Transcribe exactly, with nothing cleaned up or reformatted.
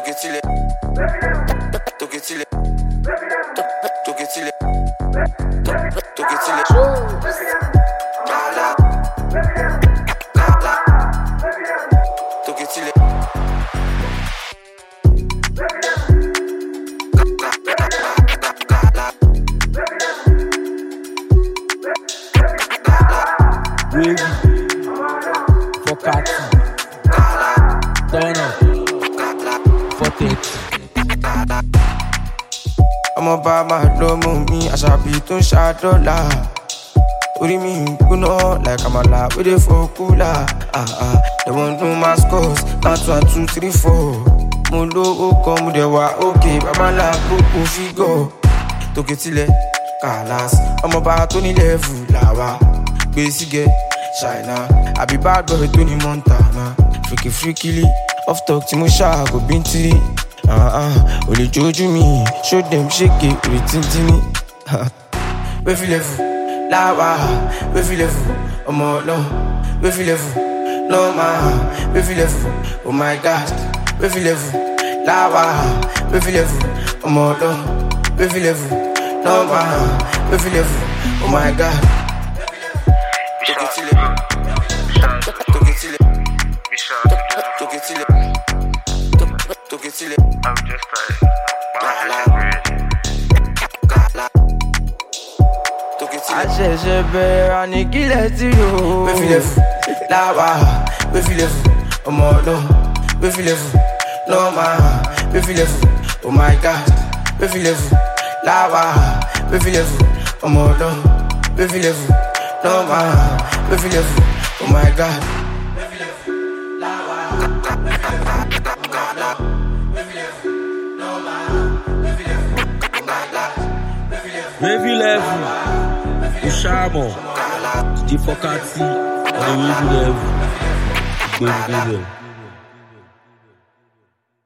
Toketile, Toketile, Toketile, Toketile, Kala, Kala, Toketile, Wavy, Focati, Turner, Fortet. I'm about my dome, me, I shall be to shadow la. Uri me, you know, like I'm a la with it for cooler. Ah ah, they won't do my scores, not one, two, three, four. Mundo come with the wa okay, Baba la go figo. Toketile, Kalas, I'm about twenty level lava. Basic China, I be bad boy Tony Montana. Freaky freakily, off talk to Musha, go binty. Ah ah, only joju me, show them shake it, retintini. We feel level, lava, we feel level, oh my no, we feel level, no man, we feel level, oh my God, we feel level, lava, we feel level, oh my no, we feel level, no man, we feel level, oh my God. Toketile, Toketile, Toketile, Toketile. I'm just like, I ṣẹ̀ṣẹ̀ bẹ̀rẹ̀ àníkílẹ̀ tí yóò. We feel level, lava, we feel level, ọmọ ọlọ́run, we feel level, normal, we feel level, oh my God, we feel level, lava, we feel level, ọmọ ọlọ́run, we feel level, normal, we feel level, oh my God. We feel level, lava, we feel level, we feel level, normal, we feel level, oh my God, we feel level, Wavy level, Ushamo, D Focati, and the Wavy level. Wavy level.